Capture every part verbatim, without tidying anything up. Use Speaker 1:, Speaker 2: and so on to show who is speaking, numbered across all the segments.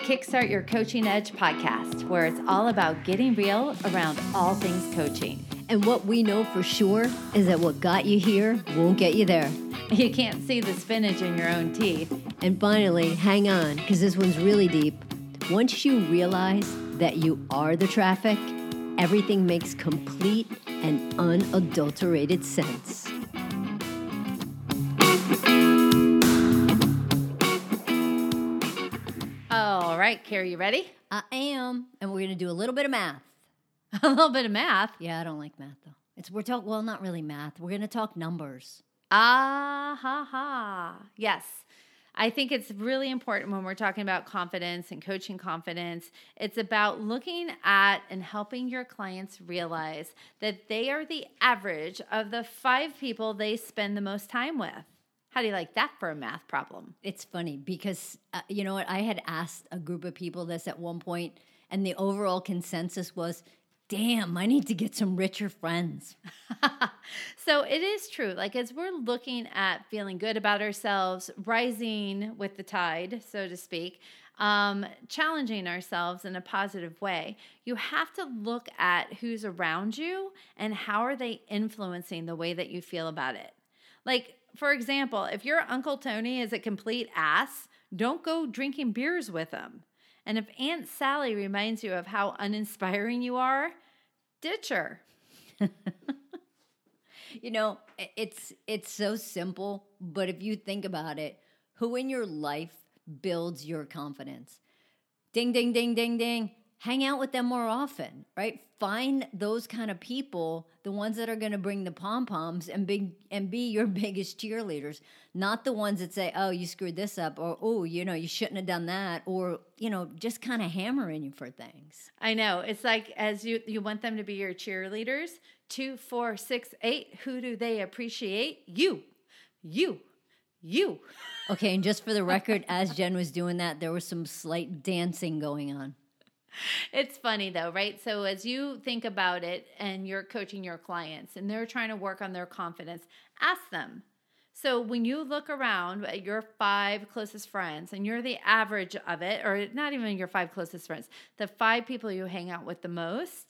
Speaker 1: Kickstart Your Coaching Edge podcast, where it's all about getting real around all things coaching.
Speaker 2: And what we know for sure is that what got you here won't get you there.
Speaker 1: You can't see the spinach in your own teeth.
Speaker 2: And finally, hang on, because this one's really deep. Once you realize that you are the traffic, everything makes complete and unadulterated sense.
Speaker 1: All right, Carrie, you ready?
Speaker 2: I am, and we're going to do a little bit of math.
Speaker 1: A little bit of math.
Speaker 2: Yeah, I don't like math, though. It's we're talk well, not really math. We're going to talk numbers.
Speaker 1: Ah, ha, ha. Yes. I think it's really important when we're talking about confidence and coaching confidence. It's about looking at and helping your clients realize that they are the average of the five people they spend the most time with. How do you like that for a math problem?
Speaker 2: It's funny because, uh, you know what, I had asked a group of people this at one point, and the overall consensus was, damn, I need to get some richer friends.
Speaker 1: So it is true. Like as we're looking at feeling good about ourselves, rising with the tide, so to speak, um, challenging ourselves in a positive way, you have to look at who's around you and how are they influencing the way that you feel about it. Like, for example, if your Uncle Tony is a complete ass, don't go drinking beers with him. And if Aunt Sally reminds you of how uninspiring you are, ditch her.
Speaker 2: You know, it's it's so simple, but if you think about it, who in your life builds your confidence? Ding, ding, ding, ding, ding. Hang out with them more often, right? Find those kind of people, the ones that are going to bring the pom-poms and big and be your biggest cheerleaders, not the ones that say, oh, you screwed this up, or, oh, you know, you shouldn't have done that, or, you know, just kind of hammering you for things.
Speaker 1: I know. It's like as you, you want them to be your cheerleaders, two, four, six, eight, who do they appreciate? You, you, you.
Speaker 2: Okay, and just for the record, as Jen was doing that, there was some slight dancing going on.
Speaker 1: It's funny though, right? So as you think about it and you're coaching your clients and they're trying to work on their confidence, ask them. So when you look around at your five closest friends and you're the average of it, or not even your five closest friends, the five people you hang out with the most,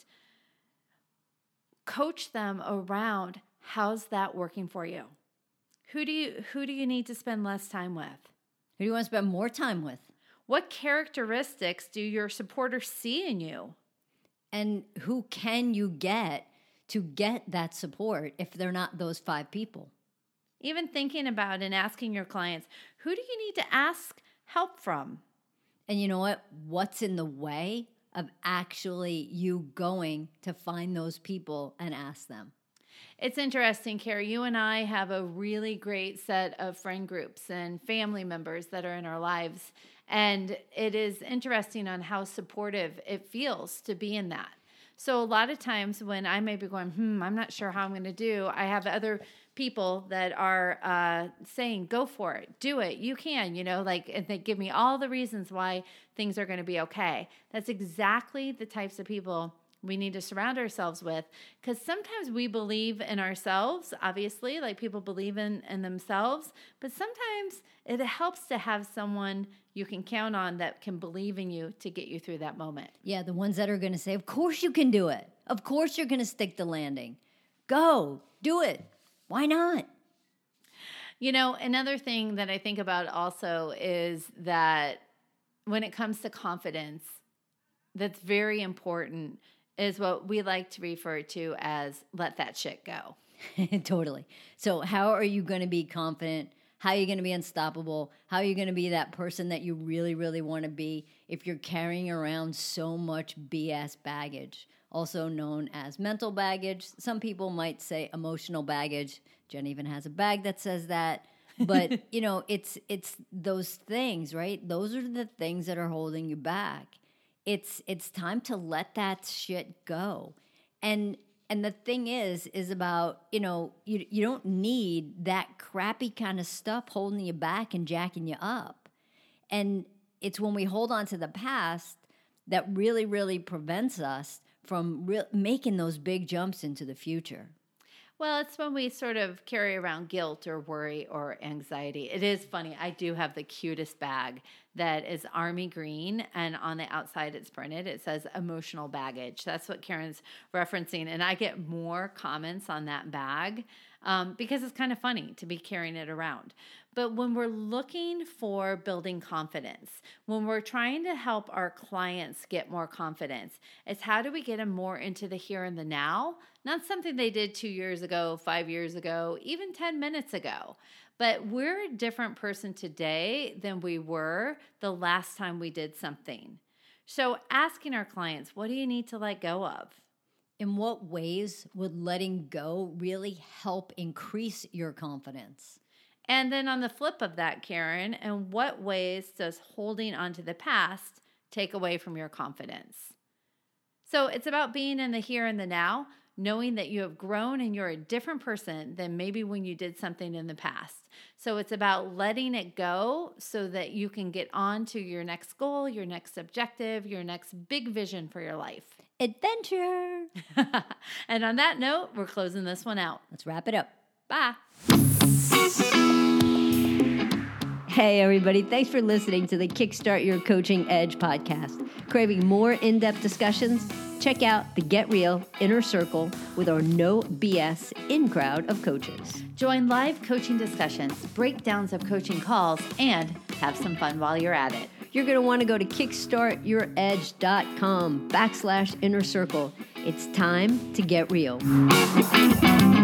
Speaker 1: coach them around how's that working for you? Who do you who do you need to spend less time with?
Speaker 2: Who do you want to spend more time with?
Speaker 1: What characteristics do your supporters see in you?
Speaker 2: And who can you get to get that support if they're not those five people?
Speaker 1: Even thinking about and asking your clients, who do you need to ask help from?
Speaker 2: And you know what? What's in the way of actually you going to find those people and ask them?
Speaker 1: It's interesting, Carrie. You and I have a really great set of friend groups and family members that are in our lives. And it is interesting on how supportive it feels to be in that. So a lot of times when I may be going, hmm, I'm not sure how I'm going to do, I have other people that are uh, saying, go for it, do it, you can, you know, like, and they give me all the reasons why things are going to be okay. That's exactly the types of people we need to surround ourselves with, because sometimes we believe in ourselves, obviously, like people believe in, in themselves, but sometimes it helps to have someone you can count on that can believe in you to get you through that moment.
Speaker 2: Yeah, the ones that are going to say, of course you can do it. Of course you're going to stick the landing. Go, do it. Why not?
Speaker 1: You know, another thing that I think about also is that when it comes to confidence, that's very important is what we like to refer to as let that shit go.
Speaker 2: Totally. So how are you going to be confident? How are you going to be unstoppable? How are you going to be that person that you really, really want to be if you're carrying around so much B S baggage, also known as mental baggage? Some people might say emotional baggage. Jen even has a bag that says that. But, you know, it's it's those things, right? Those are the things that are holding you back. It's it's time to let that shit go. And and the thing is, is about, you know, you you don't need that crappy kind of stuff holding you back and jacking you up. And it's when we hold on to the past that really, really prevents us from re- making those big jumps into the future.
Speaker 1: Well, it's when we sort of carry around guilt or worry or anxiety. It is funny. I do have the cutest bag that is army green, and on the outside it's printed. It says emotional baggage. That's what Karen's referencing. And I get more comments on that bag um, because it's kind of funny to be carrying it around. But when we're looking for building confidence, when we're trying to help our clients get more confidence, it's how do we get them more into the here and the now? Not something they did two years ago, five years ago, even ten minutes ago. But we're a different person today than we were the last time we did something. So asking our clients, what do you need to let go of?
Speaker 2: In what ways would letting go really help increase your confidence?
Speaker 1: And then on the flip of that, Karen, in what ways does holding on to the past take away from your confidence? So it's about being in the here and the now, knowing that you have grown and you're a different person than maybe when you did something in the past. So it's about letting it go so that you can get on to your next goal, your next objective, your next big vision for your life.
Speaker 2: Adventure!
Speaker 1: And on that note, we're closing this one out.
Speaker 2: Let's wrap it up.
Speaker 1: Bye.
Speaker 2: Hey, everybody. Thanks for listening to the Kickstart Your Coaching Edge podcast. Craving more in-depth discussions? Check out the Get Real Inner Circle with our no B S in-crowd of coaches.
Speaker 1: Join live coaching discussions, breakdowns of coaching calls, and have some fun while you're at it.
Speaker 2: You're going to want to go to kickstartyouredge.com backslash inner circle. It's time to get real.